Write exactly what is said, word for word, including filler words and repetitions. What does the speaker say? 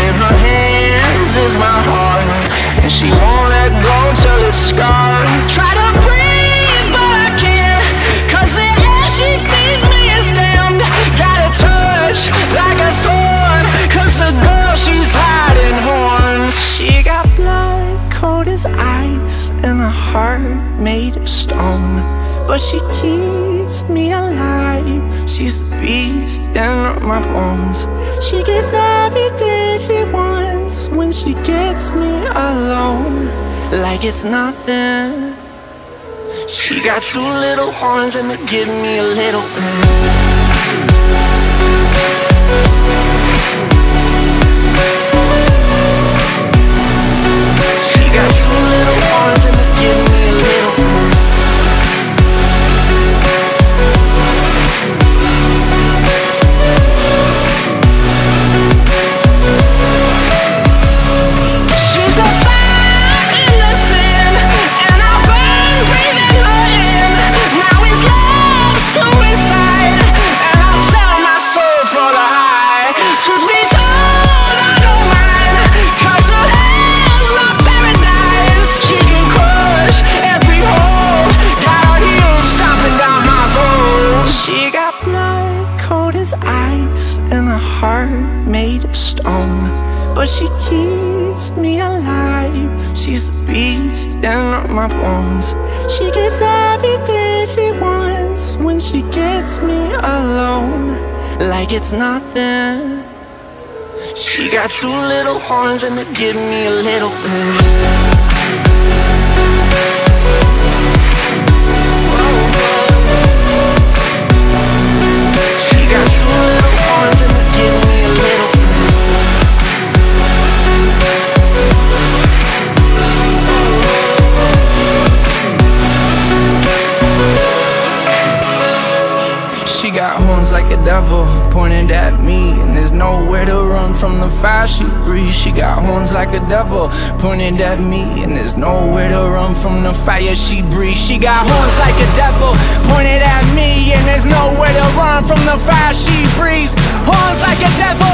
in her hands is my heart, and she won't let go till it's scarred. Try to breathe, but I can't, cause the air she feeds me is damned. Got a touch like a thorn, cause the girl she's hiding horns. She got blood cold as ice and a heart made of stone, but she keeps me alive. She's the beast in my bones. She gets everything she wants when she gets me alone, like it's nothing. She got two little horns and they give me a little bit. Ice and a heart made of stone, but she keeps me alive. She's the beast in my bones. She gets everything she wants when she gets me alone, like it's nothing. She got two little horns and they give me a little bit. She got horns like a devil pointed at me, and there's nowhere to run from the fire she breathes. She got horns like a devil pointed at me, and there's nowhere to run from the fire she breathes. She got horns like a devil pointed at me, and there's nowhere to run from the fire she breathes. Horns like a devil